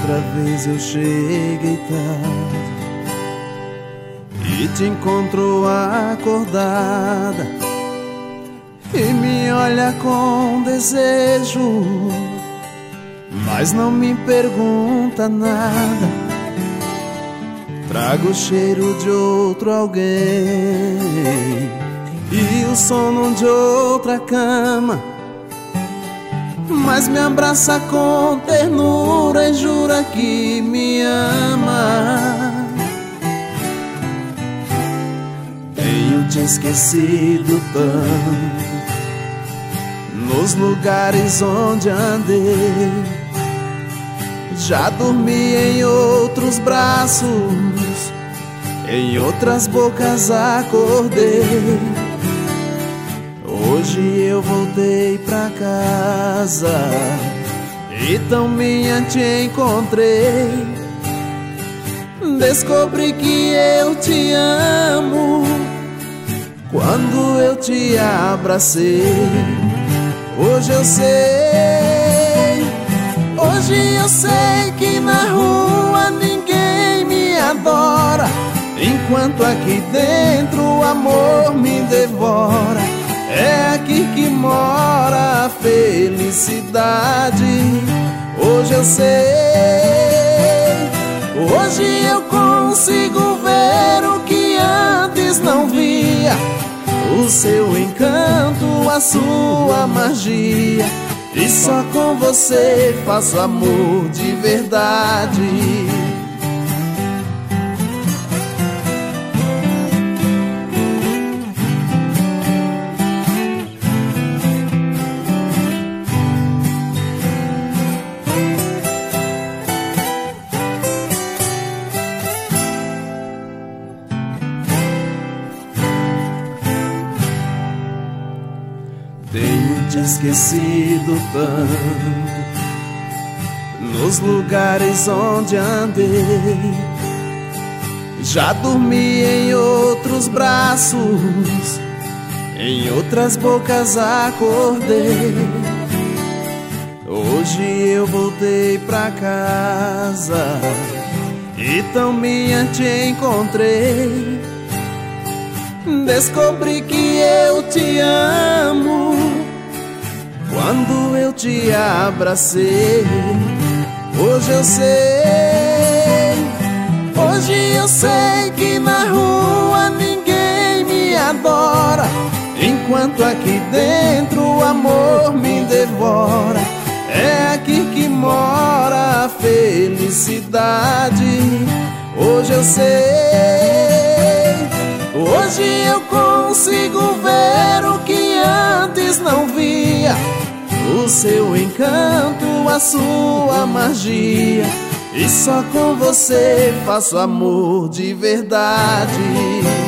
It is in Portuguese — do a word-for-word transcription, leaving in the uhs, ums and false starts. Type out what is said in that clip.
Outra vez eu cheguei tarde e te encontro acordada e me olha com desejo, mas não me pergunta nada. Trago o cheiro de outro alguém e o sono de outra cama, mas me abraça com ternura e jura que me ama. Tenho te esquecido tanto nos lugares onde andei, já dormi em outros braços, em outras bocas acordei. Hoje eu voltei pra casa e tão minha te encontrei. Descobri que eu te amo quando eu te abracei. Hoje eu sei, hoje eu sei que na rua ninguém me adora, enquanto aqui dentro o amor me devora. É aqui que mora a felicidade. Hoje eu sei, hoje eu consigo ver o que antes não via, o seu encanto, a sua magia. E só com você faço amor de verdade. Tenho te esquecido tanto nos lugares onde andei, já dormi em outros braços, em outras bocas acordei. Hoje eu voltei pra casa e tão minha te encontrei. Descobri que eu te amo quando eu te abracei. Hoje eu sei, hoje eu sei que na rua ninguém me adora, enquanto aqui dentro o amor me devora. É aqui que mora a felicidade. Hoje eu sei, hoje eu consigo ver o que antes não via, o seu encanto, a sua magia. E só com você faço amor de verdade.